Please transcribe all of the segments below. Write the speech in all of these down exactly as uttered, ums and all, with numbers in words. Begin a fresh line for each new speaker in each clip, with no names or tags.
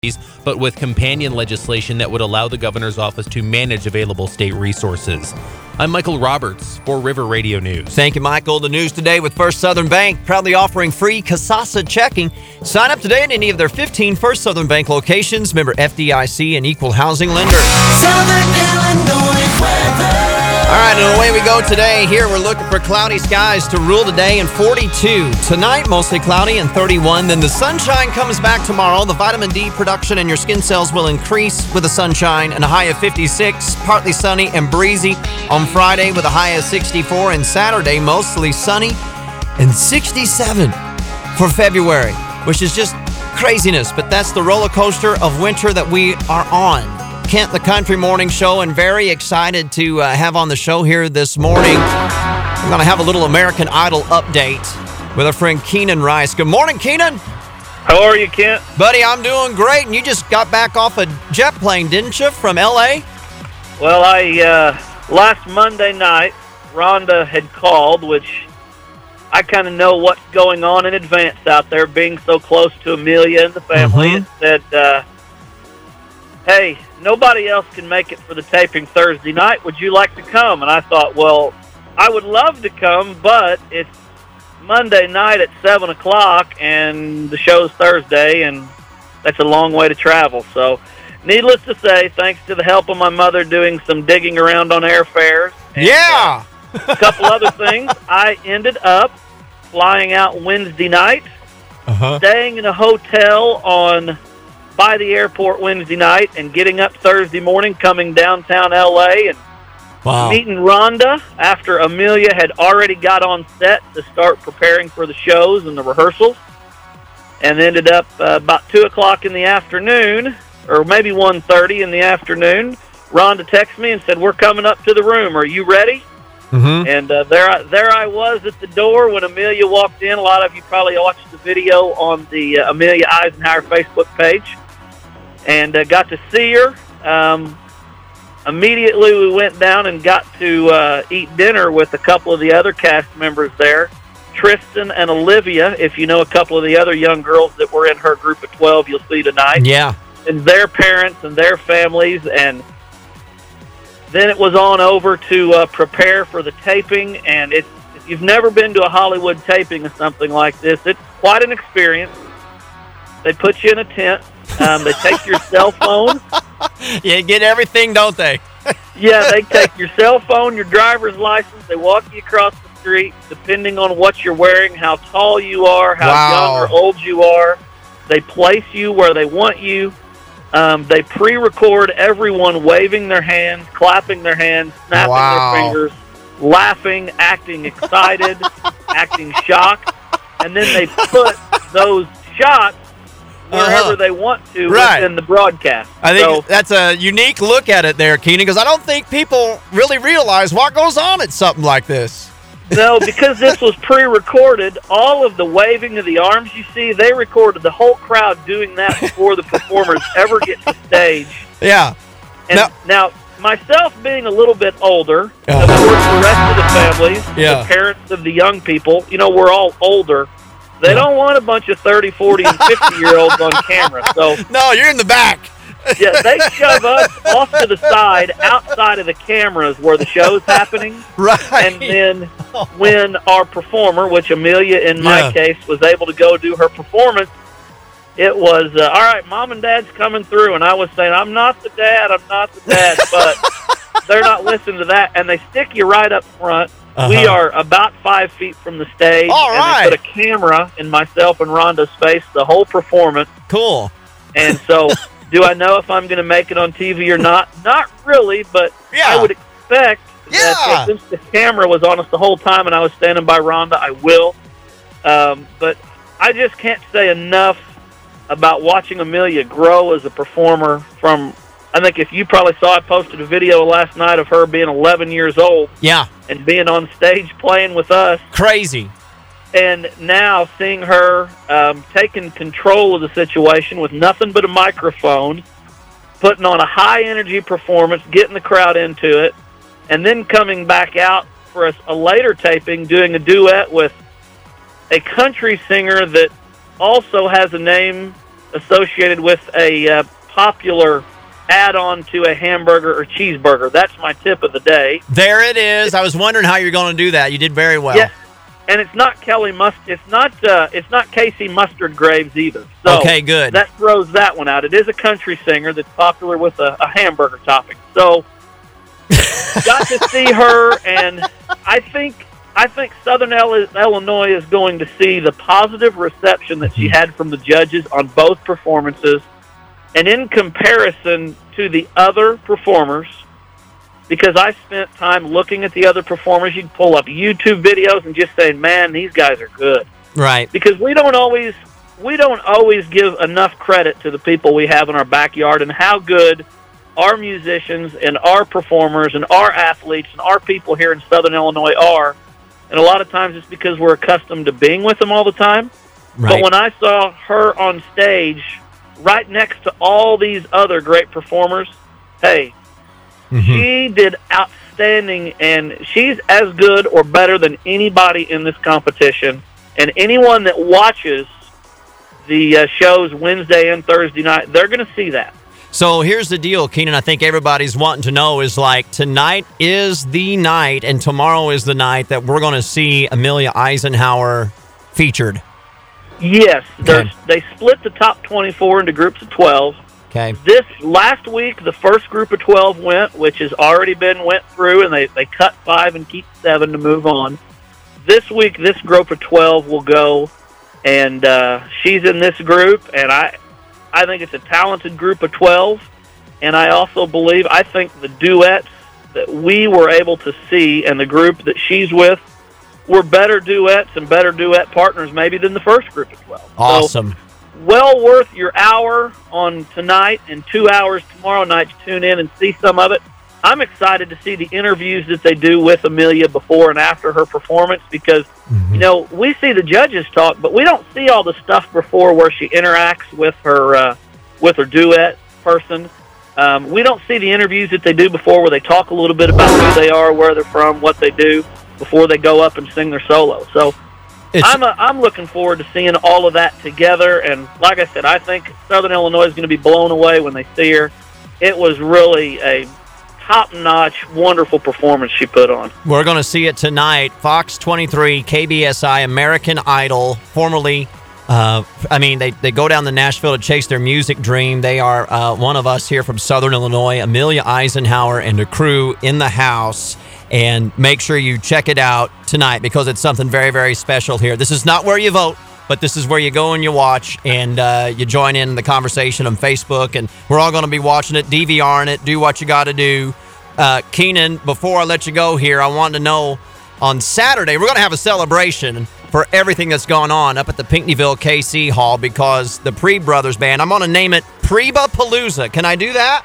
but with companion legislation that would allow the governor's office to manage available state resources. I'm Michael Roberts for River Radio News.
Thank you, Michael. The news today with First Southern Bank, proudly offering free Kasasa checking. Sign up today at any of their fifteen First Southern Bank locations. Member F D I C and equal housing lender.
Southern Illinois weather.
All right, and away we go today. Here we're looking for cloudy skies to rule today and forty-two. Tonight, mostly cloudy and thirty-one. Then the sunshine comes back tomorrow. The vitamin D production in your skin cells will increase with the sunshine and a high of fifty-six. Partly sunny and breezy on Friday with a high of sixty-four. And Saturday, mostly sunny and sixty-seven for February, which is just craziness. But that's the roller coaster of winter that we are on. Kent, the Country Morning Show, and very excited to uh, have on the show here this morning. We're going to have a little American Idol update with our friend Keenan Rice. Good morning, Keenan.
How are you, Kent?
Buddy, I'm doing great, and you just got back off a jet plane, didn't you, from L A?
Well, I uh, last Monday night, Rhonda had called, which I kind of know what's going on in advance out there, being so close to Amelia and the family,
Mhm.
and said, uh, hey, nobody else can make it for the taping Thursday night. Would you like to come? And I thought, well, I would love to come, but it's Monday night at seven o'clock, and the show's Thursday, and that's a long way to travel. So needless to say, thanks to the help of my mother doing some digging around on airfares. And,
Yeah!
uh, a couple other things, I ended up flying out Wednesday night,
Uh-huh.
staying in a hotel on by the airport Wednesday night, and getting up Thursday morning, coming downtown L A, and
Wow.
meeting Rhonda after Amelia had already got on set to start preparing for the shows and the rehearsals, and ended up uh, about two o'clock in the afternoon, or maybe one thirty in the afternoon. Rhonda texted me and said, we're coming up to the room. Are you ready?
Mm-hmm.
And uh, there, I, there I was at the door when Amelia walked in. A lot of you probably watched the video on the uh, Amelia Eisenhower Facebook page, and uh, got to see her. Um, immediately we went down and got to uh, eat dinner with a couple of the other cast members there, Tristan and Olivia. If you know a couple of the other young girls that were in her group of twelve, you'll see tonight.
Yeah.
And their parents and their families. And then it was on over to uh, prepare for the taping. And it's, if you've never been to a Hollywood taping of something like this, it's quite an experience. They put you in a tent. Um, they take your cell phone.
Yeah, get everything, don't they?
Yeah, they take your cell phone, your driver's license. They walk you across the street, depending on what you're wearing, how tall you are, how
Wow.
young or old you are. They place you where they want you. Um, they pre-record everyone waving their hands, clapping their hands, snapping
Wow.
their fingers, laughing, acting excited, acting shocked. And then they put those shots wherever
Uh-huh.
they want to
Right.
within the broadcast.
I think
So,
that's a unique look at it there, Keenan, because I don't think people really realize what goes on at something like this.
no, because this was pre-recorded, all of the waving of the arms you see, they recorded the whole crowd doing that before the performers ever get to stage.
Yeah.
And
Now-
now, myself being a little bit older,
Uh-huh.
of course the rest of the families,
Yeah.
the parents of the young people, you know, we're all older. They
Yeah.
don't want a bunch of thirty, forty, and fifty-year-olds on camera. So,
No, you're in the back.
yeah, they shove us off to the side, outside of the cameras where the show's happening.
Right.
And then when our performer, which Amelia in my
Yeah.
case was able to go do her performance, it was, uh, all right, Mom and Dad's coming through. And I was saying, I'm not the dad, I'm not the dad. But they're not listening to that. And they stick you right up front.
Uh-huh.
We are about five feet from the stage.
All
and
right.
they put a camera in myself and Rhonda's face the whole performance.
Cool.
And so, do I know if I'm going to make it on T V or not? Not really, but
Yeah.
I would expect that
Yeah.
uh, since the camera was on us the whole time and I was standing by Rhonda, I will. Um, but I just can't say enough about watching Amelia grow as a performer from, I think if you probably saw, I posted a video last night of her being eleven years old
Yeah.
and being on stage playing with us.
Crazy.
And now seeing her um, taking control of the situation with nothing but a microphone, putting on a high-energy performance, getting the crowd into it, and then coming back out for a, a later taping, doing a duet with a country singer that also has a name associated with a uh, popular add-on to a hamburger or cheeseburger. That's my tip of the day.
There it is. I was wondering how you're going to do that. You did very well.
Yeah, and it's not Kelly Must. It's not. Uh, it's not Casey Mustard Graves either. So
okay, good.
That throws that one out. It is a country singer that's popular with a, a hamburger topping. So got to see her, and I think I think Southern Illinois is going to see the positive reception that she had from the judges on both performances. And in comparison to the other performers, because I spent time looking at the other performers, you'd pull up YouTube videos and just say, man, these guys are good.
Right.
Because we don't always we don't always give enough credit to the people we have in our backyard and how good our musicians and our performers and our athletes and our people here in Southern Illinois are. And a lot of times it's because we're accustomed to being with them all the time.
Right.
But when I saw her on stage right next to all these other great performers, hey, mm-hmm. she did outstanding, and she's as good or better than anybody in this competition. And anyone that watches the uh, shows Wednesday and Thursday night, they're going to see that.
So here's the deal, Keenan. I think everybody's wanting to know is like tonight is the night and tomorrow is the night that we're going to see Amelia Eisenhower featured.
Yes,
okay.
They split the top twenty-four into groups of twelve.
Okay.
This last week, the first group of twelve went, which has already been went through, and they, they cut five and keep seven to move on. This week, this group of twelve will go, and uh, she's in this group, and I, I think it's a talented group of twelve, and I also believe, I think the duets that we were able to see and the group that she's with were better duets and better duet partners maybe than the first group of twelve.
Awesome.
So, well worth your hour on tonight and two hours tomorrow night to tune in and see some of it. I'm excited to see the interviews that they do with Amelia before and after her performance because, mm-hmm. you know, we see the judges talk, but we don't see all the stuff before where she interacts with her uh, with her duet person. Um, we don't see the interviews that they do before where they talk a little bit about who they are, where they're from, what they do before they go up and sing their solo. So it's, I'm a, I'm looking forward to seeing all of that together. And like I said, I think Southern Illinois is going to be blown away when they see her. It was really a top-notch, wonderful performance she put on.
We're going to see it tonight. Fox twenty-three, K B S I, American Idol, formerly, uh, I mean, they, they go down to Nashville to chase their music dream. They are uh, one of us here from Southern Illinois, Amelia Eisenhower and a crew in the house. And make sure you check it out tonight because it's something very, very special here. This is not where you vote, but this is where you go and you watch and uh, you join in the conversation on Facebook. And we're all going to be watching it, DVRing it, do what you got to do. Uh, Keenan, before I let you go here, I wanted to know on Saturday, we're going to have a celebration for everything that's gone on up at the Pinckneyville K C Hall because the Pree Brothers Band, I'm going to name it Preba Palooza. Can I do that?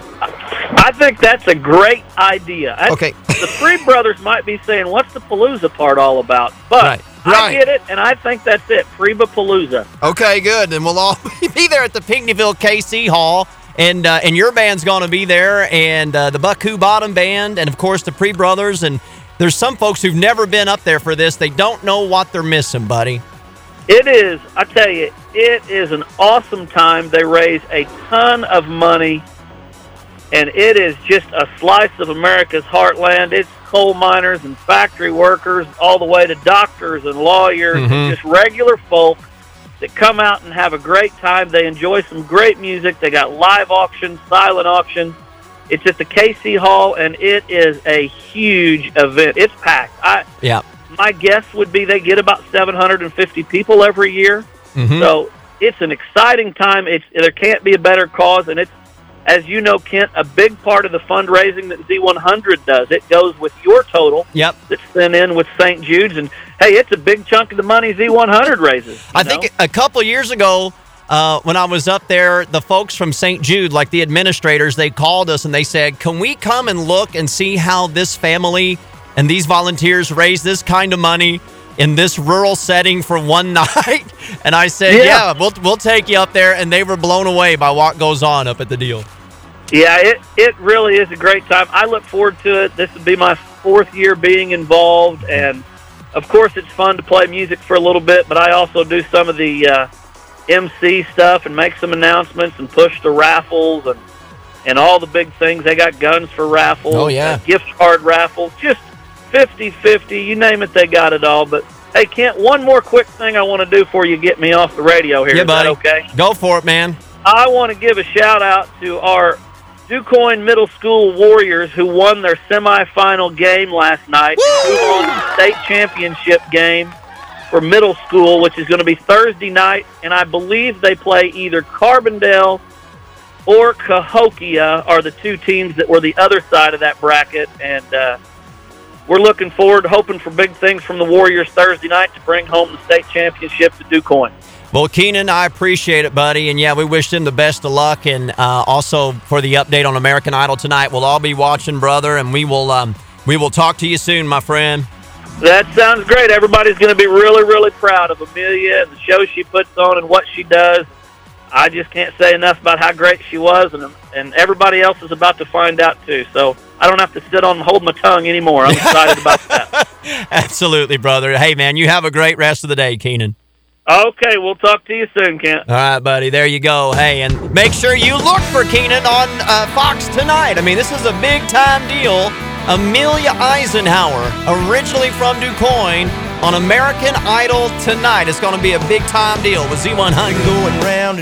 I think that's a great idea. I,
okay.
The Pree Brothers might be saying, what's the Palooza part all about? But
right.
I
right.
get it, and I think that's it, Preba Palooza.
Okay, good. Then we'll all be there at the Pinckneyville K C Hall, and uh, and your band's going to be there, and uh, the Buckoo Bottom Band, and, of course, the Pree Brothers. And there's some folks who've never been up there for this. They don't know what they're missing, buddy.
It is, I tell you, it is an awesome time. They raise a ton of money. And it is just a slice of America's heartland. It's coal miners and factory workers all the way to doctors and lawyers mm-hmm. and just regular folk that come out and have a great time. They enjoy some great music. They got live auctions, silent auctions. It's at the K C Hall, and it is a huge event. It's packed. I,
yeah.
My guess would be they get about seven hundred fifty people every year. Mm-hmm. So it's an exciting time. It's there can't be a better cause, and it's, as you know, Kent, a big part of the fundraising that Z one hundred does. It goes with your total
yep.
that's sent in with Saint Jude's. And, hey, it's a big chunk of the money Z one hundred raises.
I
know?
think a couple years ago uh, when I was up there, the folks from Saint Jude, like the administrators, they called us and they said, can we come and look and see how this family and these volunteers raise this kind of money in this rural setting for one night? And I said, yeah. yeah, we'll we'll take you up there. And they were blown away by what goes on up at the deal.
Yeah, it, it really is a great time. I look forward to it. This will be my fourth year being involved. And, of course, it's fun to play music for a little bit, but I also do some of the uh, M C stuff and make some announcements and push the raffles and and all the big things. They got guns for raffles.
Oh, yeah.
uh, gift card raffles. Just fifty-fifty. You name it, they got it all. But, hey, Kent, one more quick thing I want to do before you get me off the radio here.
Yeah,
Is
buddy.
that okay?
Go for it, man.
I want to give a shout-out to our DuQuoin Middle School Warriors who won their semifinal game last night. Woo! Move on to the state championship game for middle school, which is going to be Thursday night, and I believe they play either Carbondale or Cahokia are the two teams that were the other side of that bracket, and uh, we're looking forward, hoping for big things from the Warriors Thursday night to bring home the state championship to DuQuoin.
Well, Keenan, I appreciate it, buddy. And, yeah, we wish him the best of luck. And uh, also for the update on American Idol tonight, we'll all be watching, brother, and we will um, we will talk to you soon, my friend.
That sounds great. Everybody's going to be really, really proud of Amelia and the show she puts on and what she does. I just can't say enough about how great she was, and and everybody else is about to find out, too. So I don't have to sit on and hold my tongue anymore. I'm excited about that.
Absolutely, brother. Hey, man, you have a great rest of the day, Keenan.
Okay, we'll talk to you soon, Kent.
All right, buddy. There you go. Hey, and make sure you look for Keenan on uh, Fox tonight. I mean, this is a big-time deal. Amelia Eisenhower, originally from DuQuoin, on American Idol tonight. It's going to be a big-time deal with Z one hundred.
Going round